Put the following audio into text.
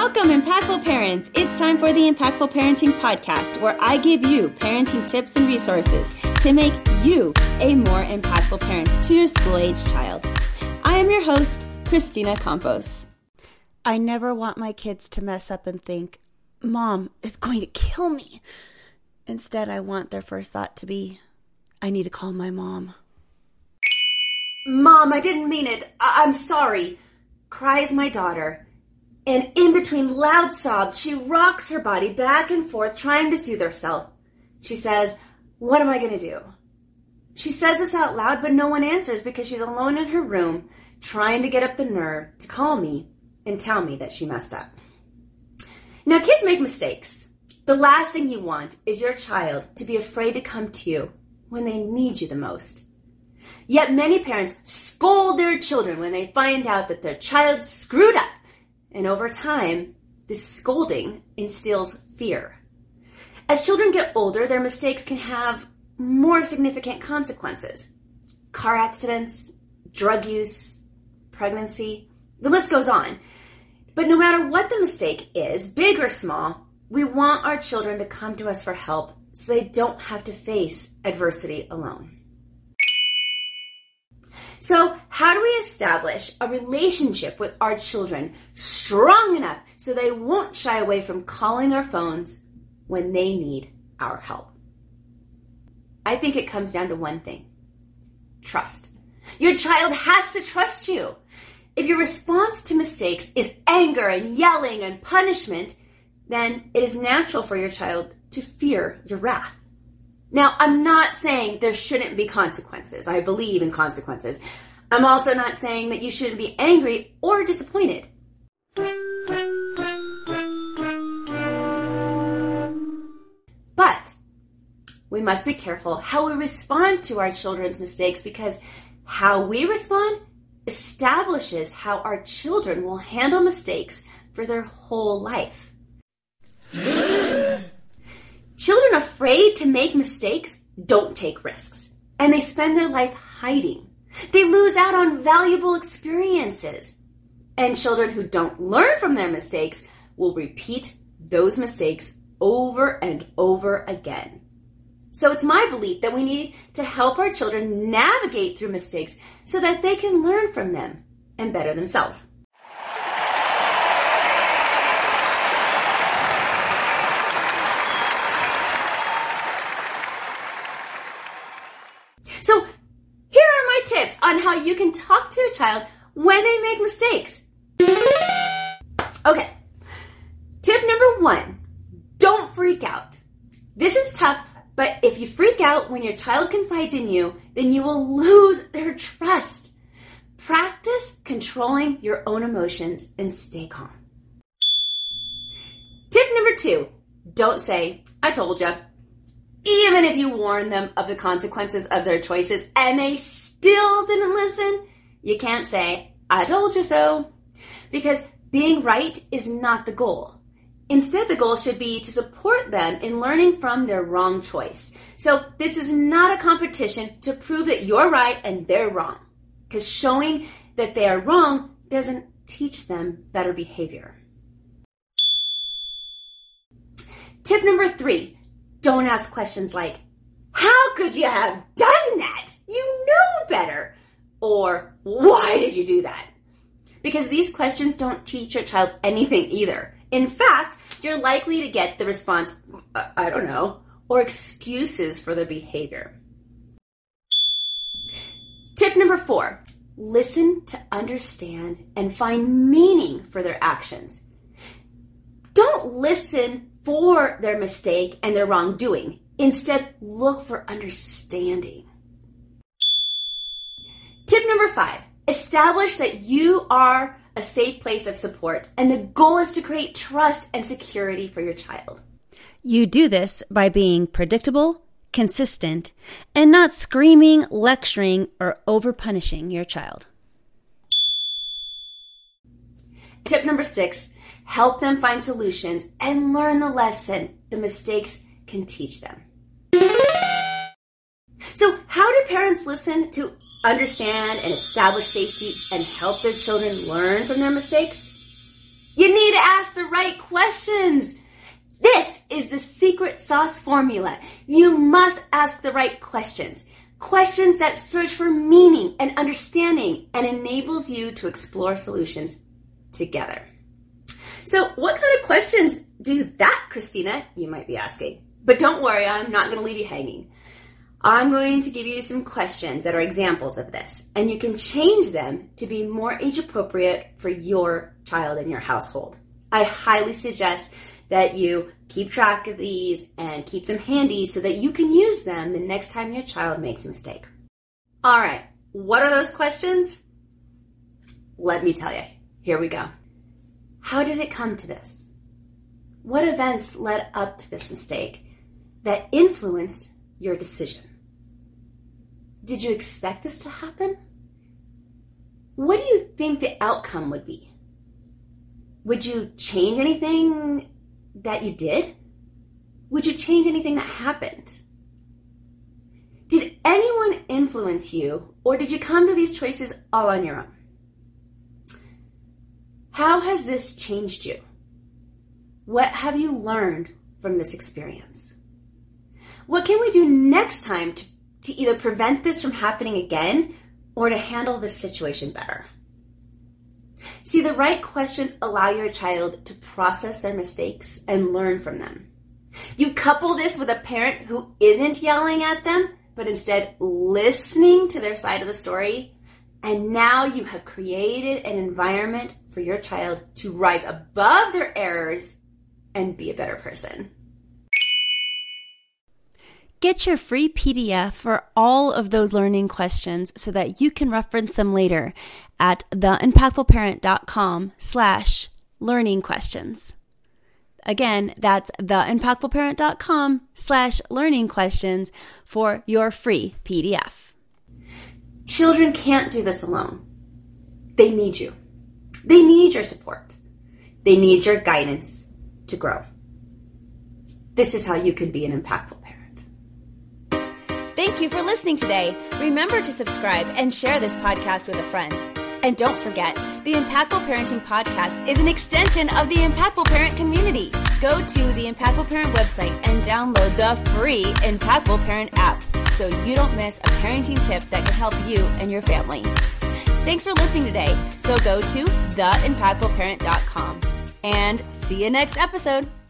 Welcome, Impactful Parents. It's time for the Impactful Parenting Podcast, where I give you parenting tips and resources to make you a more impactful parent to your school-age child. I am your host, Christina Campos. I never want my kids to mess up and think, Mom is going to kill me. Instead, I want their first thought to be, I need to call my mom. Mom, I didn't mean it. I'm sorry, cries my daughter. And in between loud sobs, she rocks her body back and forth, trying to soothe herself. She says, what am I going to do? She says this out loud, but no one answers because she's alone in her room, trying to get up the nerve to call me and tell me that she messed up. Now, kids make mistakes. The last thing you want is your child to be afraid to come to you when they need you the most. Yet many parents scold their children when they find out that their child screwed up. And over time, this scolding instills fear. As children get older, their mistakes can have more significant consequences. Car accidents, drug use, pregnancy, the list goes on. But no matter what the mistake is, big or small, we want our children to come to us for help so they don't have to face adversity alone. So how do we establish a relationship with our children strong enough so they won't shy away from calling our phones when they need our help? I think it comes down to one thing: trust. Your child has to trust you. If your response to mistakes is anger and yelling and punishment, then it is natural for your child to fear your wrath. Now, I'm not saying there shouldn't be consequences. I believe in consequences. I'm also not saying that you shouldn't be angry or disappointed. But we must be careful how we respond to our children's mistakes, because how we respond establishes how our children will handle mistakes for their whole life. Children afraid to make mistakes don't take risks, and they spend their life hiding. They lose out on valuable experiences. And children who don't learn from their mistakes will repeat those mistakes over and over again. So it's my belief that we need to help our children navigate through mistakes so that they can learn from them and better themselves. So here are my tips on how you can talk to your child when they make mistakes. Okay, tip number 1, don't freak out. This is tough, but if you freak out when your child confides in you, then you will lose their trust. Practice controlling your own emotions and stay calm. Tip number 2, don't say, I told ya. Even if you warn them of the consequences of their choices and they still didn't listen, you can't say, I told you so. Because being right is not the goal. Instead, the goal should be to support them in learning from their wrong choice. So this is not a competition to prove that you're right and they're wrong, because showing that they are wrong doesn't teach them better behavior. Tip number 3, don't ask questions like, how could you have done that? You know better. Or, why did you do that? Because these questions don't teach your child anything either. In fact, you're likely to get the response, I don't know, or excuses for their behavior. Tip number 4, listen to understand and find meaning for their actions. Don't listen for their mistake and their wrongdoing. Instead, look for understanding. Tip number 5, establish that you are a safe place of support, and the goal is to create trust and security for your child. You do this by being predictable, consistent, and not screaming, lecturing, or over-punishing your child. Tip number 6, help them find solutions and learn the lesson the mistakes can teach them. So how do parents listen to understand and establish safety and help their children learn from their mistakes? You need to ask the right questions. This is the secret sauce formula. You must ask the right questions. Questions that search for meaning and understanding and enables you to explore solutions together. So what kind of questions do that, Christina? You might be asking. But don't worry, I'm not going to leave you hanging. I'm going to give you some questions that are examples of this, and you can change them to be more age appropriate for your child and your household. I highly suggest that you keep track of these and keep them handy so that you can use them the next time your child makes a mistake. All right, what are those questions? Let me tell you. Here we go. How did it come to this? What events led up to this mistake that influenced your decision? Did you expect this to happen? What do you think the outcome would be? Would you change anything that you did? Would you change anything that happened? Did anyone influence you, or did you come to these choices all on your own? How has this changed you? What have you learned from this experience? What can we do next time to either prevent this from happening again or to handle this situation better? See, the right questions allow your child to process their mistakes and learn from them. You couple this with a parent who isn't yelling at them, but instead listening to their side of the story, and now you have created an environment for your child to rise above their errors and be a better person. Get your free PDF for all of those learning questions so that you can reference them later at theimpactfulparent.com/learning questions. Again, that's theimpactfulparent.com/learning questions for your free PDF. Children can't do this alone. They need you. They need your support. They need your guidance to grow. This is how you can be an impactful parent. Thank you for listening today. Remember to subscribe and share this podcast with a friend. And don't forget, the Impactful Parenting Podcast is an extension of the Impactful Parent community. Go to the Impactful Parent website and download the free Impactful Parent app so you don't miss a parenting tip that can help you and your family. Thanks for listening today. So go to theimpactfulparent.com and see you next episode.